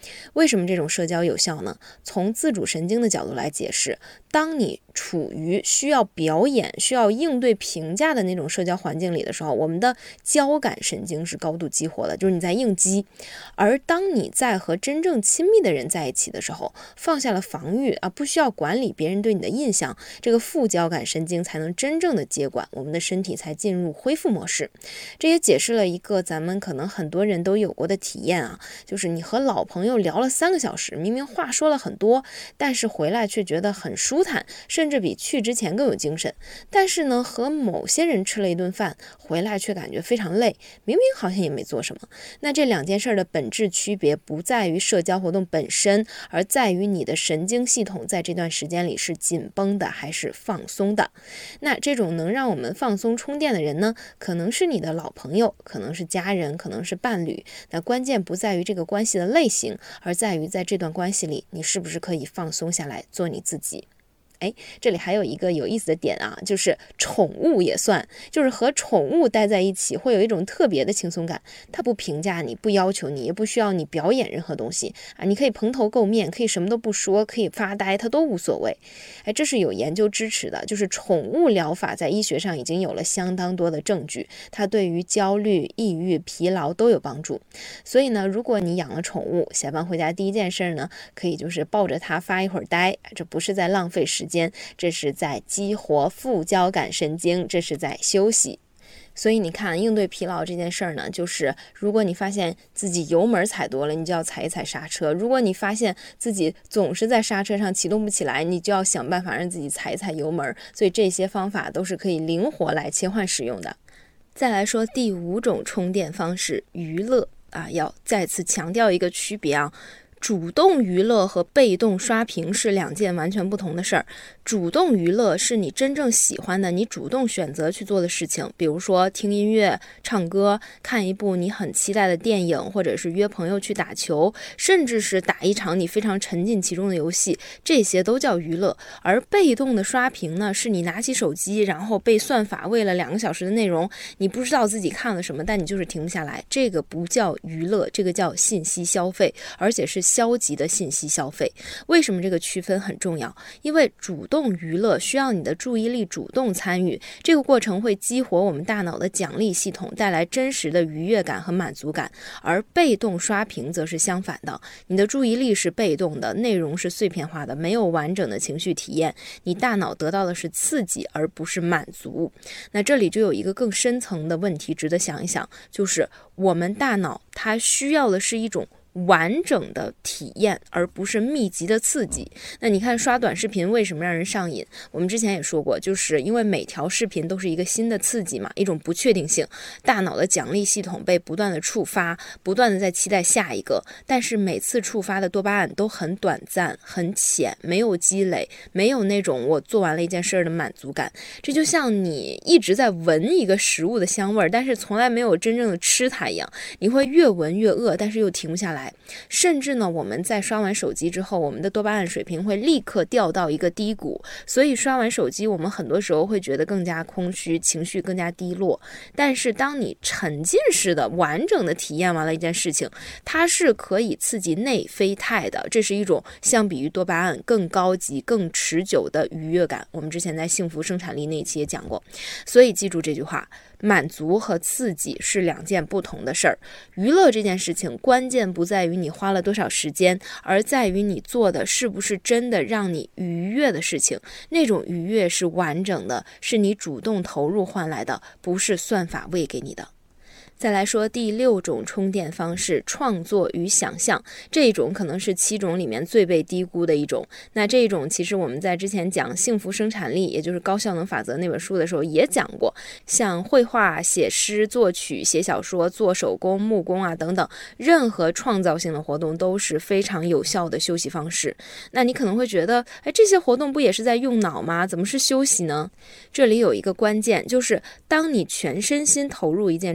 为什么这种社交有效呢？从自主神经的角度来解释，当你处于需要表演、需要应对评价的那种社交环境里的时候，我们的交感神经是高度激活的，就是你在应激。而当你在和真正亲密的人在一起的时候，放下了防御啊，不需要管理别人对你的印象，这个副交感神经才能真正的接管，我们的身体才进入恢复模式。这也解释了一个咱们可能很多人都有过的体验啊，就是你和老朋友聊了3个小时，明明话说了很多，但是回来却觉得很舒坦，甚至比去之前更有精神。但是呢，和某些人吃了一顿饭，回来却感觉非常累，明明好像也没做什么。那这2件事的本质区别不在于社交活动本身，而在于你的神经系统在这段时间里是紧绷的还是放松的。那这种能让我们放松充电的人呢，可能是你的老朋友，可能是家人，可能是伴侣。那关键不在于这个关系的类型，而在于在这段关系里，你是不是可以放松下来做你自己。这里还有一个有意思的点啊，就是宠物也算，就是和宠物待在一起会有一种特别的轻松感，它不评价你，不要求你，也不需要你表演任何东西啊，你可以蓬头垢面，可以什么都不说，可以发呆，它都无所谓。这是有研究支持的，就是宠物疗法在医学上已经有了相当多的证据，它对于焦虑、抑郁、疲劳都有帮助。所以呢，如果你养了宠物，下班回家第一件事呢，可以就是抱着它发一会儿呆，这不是在浪费时间，这是在激活副交感神经，这是在休息。所以你看，应对疲劳这件事儿呢，就是如果你发现自己油门踩多了，你就要踩一踩刹车；如果你发现自己总是在刹车上启动不起来，你就要想办法让自己踩一踩油门。所以这些方法都是可以灵活来切换使用的。再来说第5种充电方式，娱乐啊，要再次强调一个区别啊。主动娱乐和被动刷屏是2件完全不同的事儿。主动娱乐是你真正喜欢的，你主动选择去做的事情，比如说听音乐、唱歌、看一部你很期待的电影，或者是约朋友去打球，甚至是打一场你非常沉浸其中的游戏，这些都叫娱乐。而被动的刷屏呢，是你拿起手机，然后被算法喂了2个小时的内容，你不知道自己看了什么，但你就是停不下来，这个不叫娱乐，这个叫信息消费，而且是消极的信息消费。为什么这个区分很重要？因为主动娱乐需要你的注意力主动参与，这个过程会激活我们大脑的奖励系统，带来真实的愉悦感和满足感。而被动刷屏则是相反的，你的注意力是被动的，内容是碎片化的，没有完整的情绪体验，你大脑得到的是刺激而不是满足。那这里就有一个更深层的问题值得想一想，就是我们大脑它需要的是一种完整的体验，而不是密集的刺激。那你看刷短视频为什么让人上瘾？我们之前也说过，就是因为每条视频都是一个新的刺激嘛，一种不确定性，大脑的奖励系统被不断的触发，不断的在期待下一个，但是每次触发的多巴胺都很短暂、很浅，没有积累，没有那种我做完了一件事的满足感。这就像你一直在闻一个食物的香味，但是从来没有真正的吃它一样，你会越闻越饿，但是又停不下来。甚至呢，我们在刷完手机之后，我们的多巴胺水平会立刻掉到一个低谷，所以刷完手机我们很多时候会觉得更加空虚，情绪更加低落。但是当你沉浸式的完整的体验完了一件事情，它是可以刺激内啡肽的，这是一种相比于多巴胺更高级更持久的愉悦感，我们之前在幸福生产力那一期也讲过。所以记住这句话，满足和刺激是2件不同的事儿。娱乐这件事情关键不在于你花了多少时间，而在于你做的是不是真的让你愉悦的事情。那种愉悦是完整的，是你主动投入换来的，不是算法喂给你的。再来说第6种充电方式，创作与想象。这一种可能是7种里面最被低估的一种。那这一种其实我们在之前讲幸福生产力，也就是高效能法则那本书的时候也讲过，像绘画、写诗、作曲、写小说、做手工、木工啊等等，任何创造性的活动都是非常有效的休息方式。那你可能会觉得，这些活动不也是在用脑吗？怎么是休息呢？这里有一个关键，就是当你全身心投入一件创造性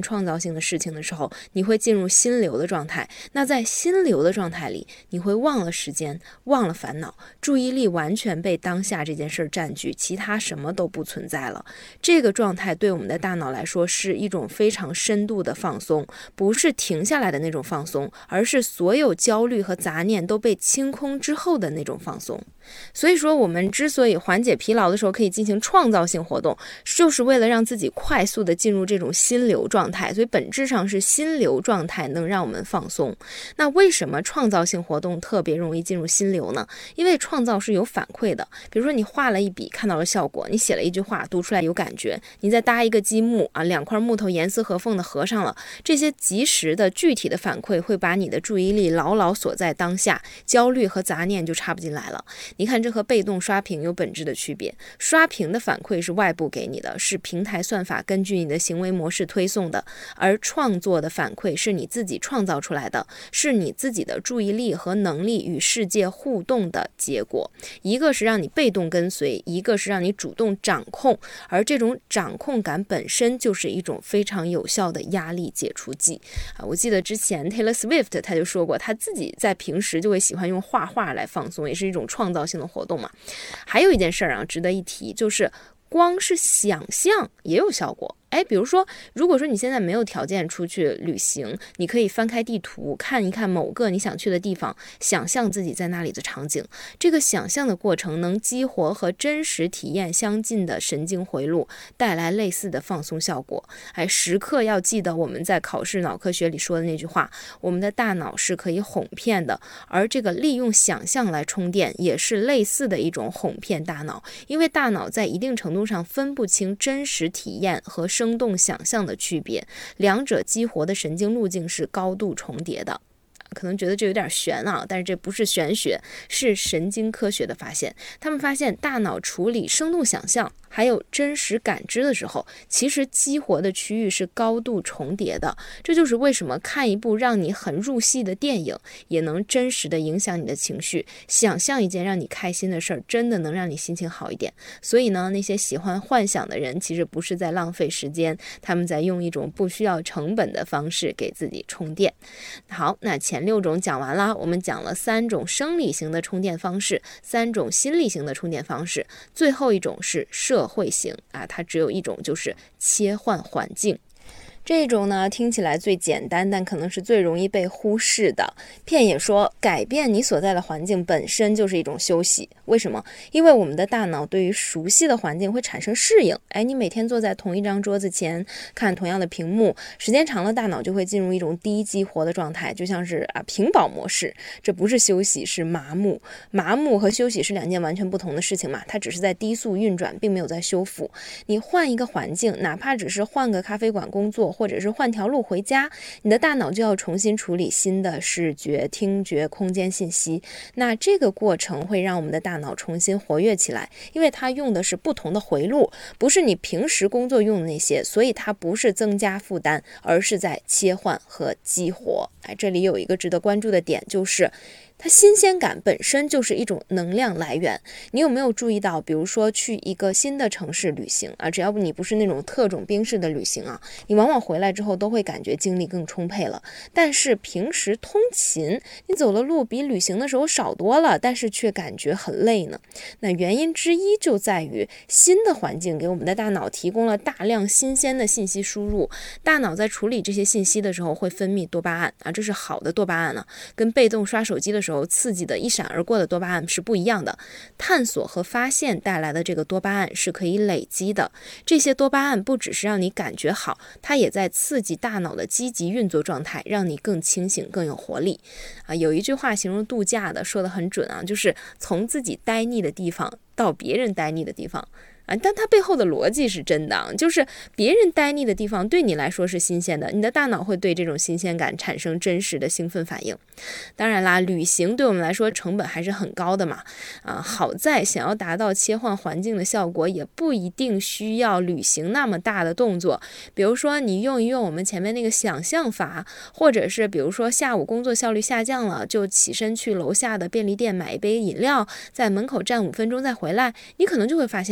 性的事情的时候，你会进入心流的状态。那在心流的状态里，你会忘了时间，忘了烦恼，注意力完全被当下这件事占据，其他什么都不存在了。这个状态对我们的大脑来说是一种非常深度的放松，不是停下来的那种放松，而是所有焦虑和杂念都被清空之后的那种放松。所以说我们之所以缓解疲劳的时候可以进行创造性活动，就是为了让自己快速的进入这种心流状态，所以本质上是心流状态能让我们放松。那为什么创造性活动特别容易进入心流呢？因为创造是有反馈的，比如说你画了一笔看到了效果，你写了一句话读出来有感觉，你再搭一个积木2块木头严丝合缝的合上了，这些及时的具体的反馈会把你的注意力牢牢锁在当下，焦虑和杂念就插不进来了。你看这和被动刷屏有本质的区别，刷屏的反馈是外部给你的，是平台算法根据你的行为模式推送的，而创作的反馈是你自己创造出来的，是你自己的注意力和能力与世界互动的结果。一个是让你被动跟随，一个是让你主动掌控，而这种掌控感本身就是一种非常有效的压力解除剂。我记得之前 Taylor Swift 他就说过，他自己在平时就会喜欢用画画来放松，也是一种创造性的活动嘛。还有一件事值得一提，就是光是想象也有效果。比如说，如果说你现在没有条件出去旅行，你可以翻开地图，看一看某个你想去的地方，想象自己在那里的场景。这个想象的过程能激活和真实体验相近的神经回路，带来类似的放松效果。时刻要记得我们在考试脑科学里说的那句话，我们的大脑是可以哄骗的，而这个利用想象来充电也是类似的一种哄骗大脑，因为大脑在一定程度上分不清真实体验和生动想象的区别，两者激活的神经路径是高度重叠的。可能觉得这有点悬但是这不是玄学，是神经科学的发现。他们发现大脑处理生动想象还有真实感知的时候，其实激活的区域是高度重叠的。这就是为什么看一部让你很入戏的电影也能真实的影响你的情绪，想象一件让你开心的事儿真的能让你心情好一点。所以呢，那些喜欢幻想的人其实不是在浪费时间，他们在用一种不需要成本的方式给自己充电。好，那前6种讲完了，我们讲了3种生理型的充电方式，3种心理型的充电方式，最后一种是社会型它只有一种，就是切换环境。这种呢听起来最简单，但可能是最容易被忽视的。片野说，改变你所在的环境本身就是一种休息。为什么？因为我们的大脑对于熟悉的环境会产生适应。你每天坐在同一张桌子前看同样的屏幕，时间长了，大脑就会进入一种低激活的状态，就像是屏保模式。这不是休息，是麻木。麻木和休息是2件完全不同的事情嘛，它只是在低速运转，并没有在修复。你换一个环境，哪怕只是换个咖啡馆工作，或者是换条路回家，你的大脑就要重新处理新的视觉、听觉、空间信息。那这个过程会让我们的大脑重新活跃起来，因为它用的是不同的回路，不是你平时工作用的那些，所以它不是增加负担，而是在切换和激活。这里有一个值得关注的点，就是它新鲜感本身就是一种能量来源。你有没有注意到，比如说去一个新的城市旅行只要你不是那种特种兵式的旅行你往往回来之后都会感觉精力更充沛了。但是平时通勤，你走的路比旅行的时候少多了，但是却感觉很累呢。那原因之一就在于新的环境给我们的大脑提供了大量新鲜的信息输入，大脑在处理这些信息的时候会分泌多巴胺这是好的多巴胺跟被动刷手机的时候刺激的一闪而过的多巴胺是不一样的。探索和发现带来的这个多巴胺是可以累积的，这些多巴胺不只是让你感觉好，它也在刺激大脑的积极运作状态，让你更清醒更有活力有一句话形容度假的说得很准就是从自己呆腻的地方到别人呆腻的地方但它背后的逻辑是真的就是别人呆腻的地方对你来说是新鲜的，你的大脑会对这种新鲜感产生真实的兴奋反应。当然啦，旅行对我们来说成本还是很高的嘛好在想要达到切换环境的效果，也不一定需要旅行那么大的动作。比如说你用一用我们前面那个想象法，或者是比如说下午工作效率下降了，就起身去楼下的便利店买一杯饮料，在门口站5分钟再回来，你可能就会发现状态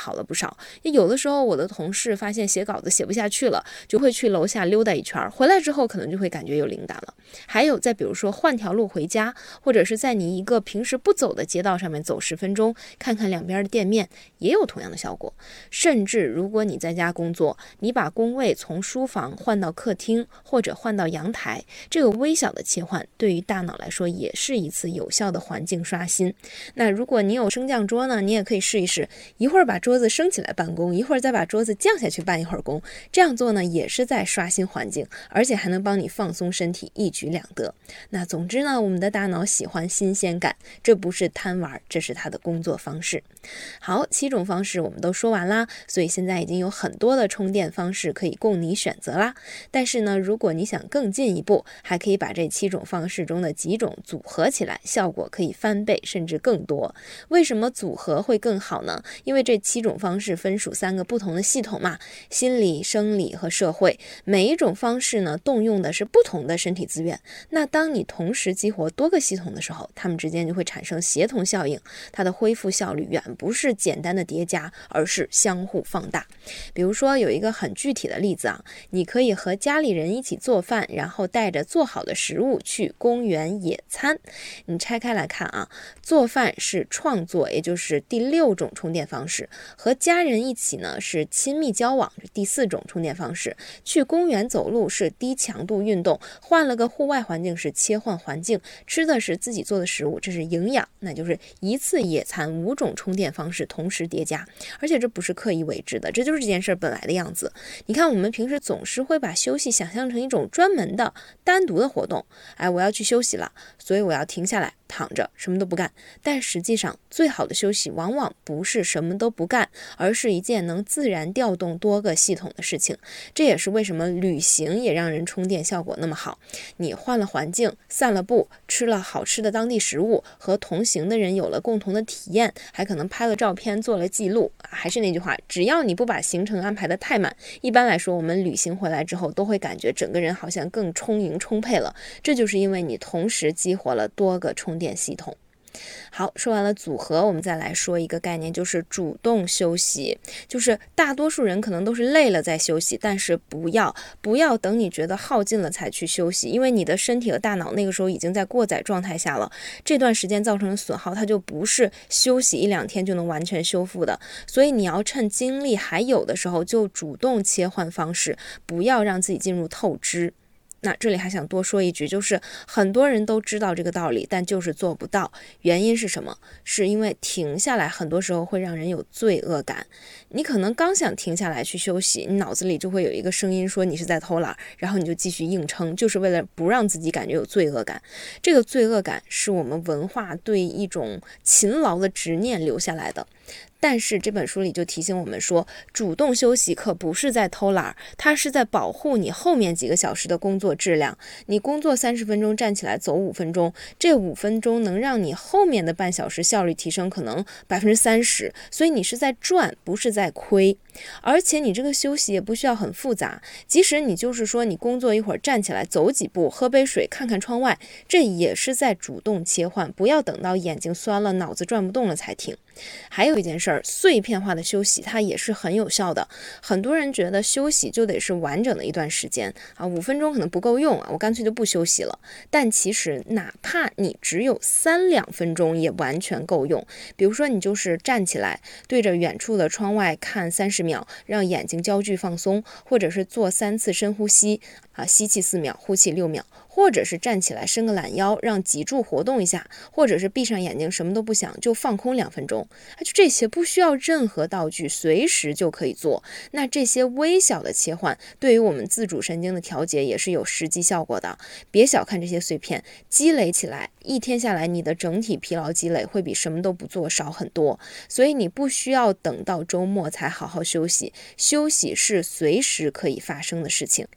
好了不少。有的时候我的同事发现写稿子写不下去了，就会去楼下溜达一圈，回来之后可能就会感觉有灵感了。还有再比如说换条路回家，或者是在你一个平时不走的街道上面走10分钟，看看两边的店面，也有同样的效果。甚至如果你在家工作，你把工位从书房换到客厅或者换到阳台，这个微小的切换对于大脑来说也是一次有效的环境刷新。那如果你有升降桌呢，你也可以试一试，一会儿把桌子升起来办公，一会儿再把桌子降下去办一会儿工，这样做呢也是在刷新环境，而且还能帮你放松身体，一举两得。那总之呢，我们的大脑喜欢新鲜感，这不是贪玩，这是它的工作方式。好，7种方式我们都说完啦，所以现在已经有很多的充电方式可以供你选择啦。但是呢，如果你想更进一步，还可以把这7种方式中的几种组合起来，效果可以翻倍甚至更多。为什么组合会更好呢？因为这7种方式分属3个不同的系统嘛，心理、生理和社会，每一种方式呢动用的是不同的身体资源。那当你同时激活多个系统的时候，它们之间就会产生协同效应，它的恢复效率远不是简单的叠加，而是相互放大。比如说有一个很具体的例子啊，你可以和家里人一起做饭，然后带着做好的食物去公园野餐。你拆开来看啊，做饭是创作，也就是第6种充电方式；和家人一起呢是亲密交往，第4种充电方式；去公园走路是低强度运动，换了个户外环境是切换环境；吃的是自己做的食物，这是营养，那就是一次野餐5种充电方式同时叠加。而且这不是刻意为之的，这就是这件事本来的样子。你看我们平时总是会把休息想象成一种专门的单独的活动，我要去休息了，所以我要停下来躺着什么都不干。但实际上最好的休息往往不是什么都不干，而是一件能自然调动多个系统的事情。这也是为什么旅行也让人充电效果那么好。你换了环境，散了步，吃了好吃的当地食物，和同行的人有了共同的体验，还可能拍了照片做了记录。还是那句话，只要你不把行程安排得太满，一般来说我们旅行回来之后都会感觉整个人好像更充盈充沛了，这就是因为你同时激活了多个充电系统。好，说完了组合，我们再来说一个概念，就是主动休息。就是大多数人可能都是累了再休息，但是不要等你觉得耗尽了才去休息，因为你的身体和大脑那个时候已经在过载状态下了，这段时间造成的损耗它就不是休息1-2天就能完全修复的。所以你要趁精力还有的时候就主动切换方式，不要让自己进入透支。那这里还想多说一句，就是很多人都知道这个道理，但就是做不到。原因是什么？是因为停下来很多时候会让人有罪恶感。你可能刚想停下来去休息，你脑子里就会有一个声音说你是在偷懒，然后你就继续硬撑，就是为了不让自己感觉有罪恶感。这个罪恶感是我们文化对一种勤劳的执念留下来的。但是这本书里就提醒我们说，主动休息可不是在偷懒，它是在保护你后面几个小时的工作质量。你工作30分钟，站起来走5分钟，这5分钟能让你后面的半小时效率提升可能30%，所以你是在赚，不是在亏。而且你这个休息也不需要很复杂，即使你就是说你工作一会儿站起来走几步，喝杯水，看看窗外，这也是在主动切换，不要等到眼睛酸了，脑子转不动了才停。还有一件事儿，碎片化的休息它也是很有效的。很多人觉得休息就得是完整的一段时间5分钟可能不够用我干脆就不休息了。但其实哪怕你只有3-2分钟也完全够用。比如说你就是站起来对着远处的窗外看30秒，让眼睛焦距放松，或者是做3次深呼吸吸气4秒，呼气6秒，或者是站起来伸个懒腰，让脊柱活动一下，或者是闭上眼睛什么都不想就放空2分钟。就这些不需要任何道具，随时就可以做。那这些微小的切换对于我们自主神经的调节也是有实际效果的。别小看这些碎片，积累起来1天下来，你的整体疲劳积累会比什么都不做少很多。所以你不需要等到周末才好好休息，休息是随时可以发生的事情。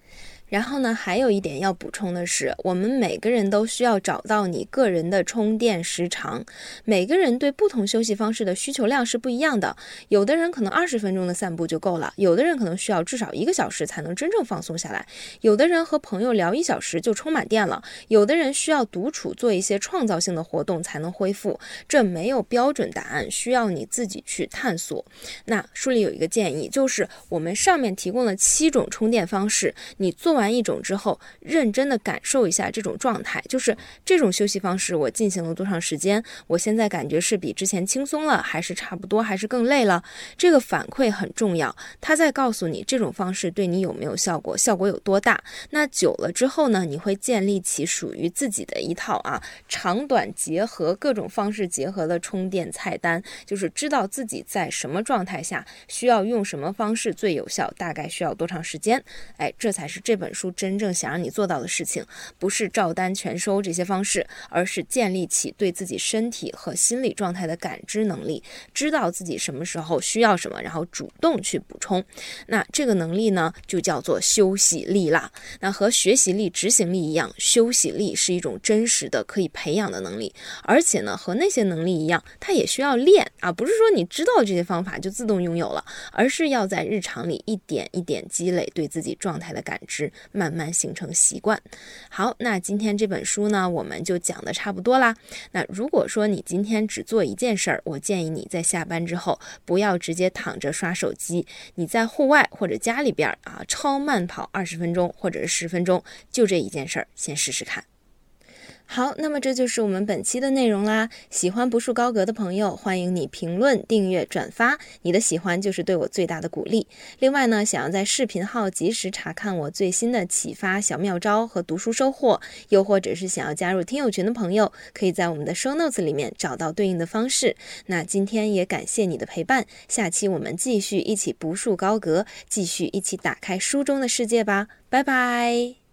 然后呢，还有一点要补充的是，我们每个人都需要找到你个人的充电时长。每个人对不同休息方式的需求量是不一样的，有的人可能20分钟的散步就够了，有的人可能需要至少1个小时才能真正放松下来，有的人和朋友聊1小时就充满电了，有的人需要独处做一些创造性的活动才能恢复。这没有标准答案，需要你自己去探索。那书里有一个建议，就是我们上面提供了7种充电方式，你做完一种之后，认真的感受一下这种状态，就是这种休息方式我进行了多长时间，我现在感觉是比之前轻松了，还是差不多，还是更累了。这个反馈很重要，它在告诉你这种方式对你有没有效果，效果有多大。那久了之后呢，你会建立起属于自己的一套长短结合，各种方式结合的充电菜单，就是知道自己在什么状态下需要用什么方式最有效，大概需要多长时间。这才是这本书真正想让你做到的事情，不是照单全收这些方式，而是建立起对自己身体和心理状态的感知能力，知道自己什么时候需要什么，然后主动去补充。那这个能力呢，就叫做休息力啦。那和学习力、执行力一样，休息力是一种真实的可以培养的能力，而且呢，和那些能力一样，它也需要练不是说你知道这些方法就自动拥有了，而是要在日常里一点一点积累对自己状态的感知，慢慢形成习惯。好，那今天这本书呢，我们就讲的差不多啦。那如果说你今天只做一件事儿，我建议你在下班之后不要直接躺着刷手机，你在户外或者家里边超慢跑20分钟或者是10分钟，就这一件事儿，先试试看。好，那么这就是我们本期的内容啦。喜欢不树高阁的朋友，欢迎你评论、订阅、转发，你的喜欢就是对我最大的鼓励。另外呢，想要在视频号及时查看我最新的启发小妙招和读书收获，又或者是想要加入听友群的朋友，可以在我们的 show notes 里面找到对应的方式。那今天也感谢你的陪伴，下期我们继续一起不树高阁，继续一起打开书中的世界吧，拜拜。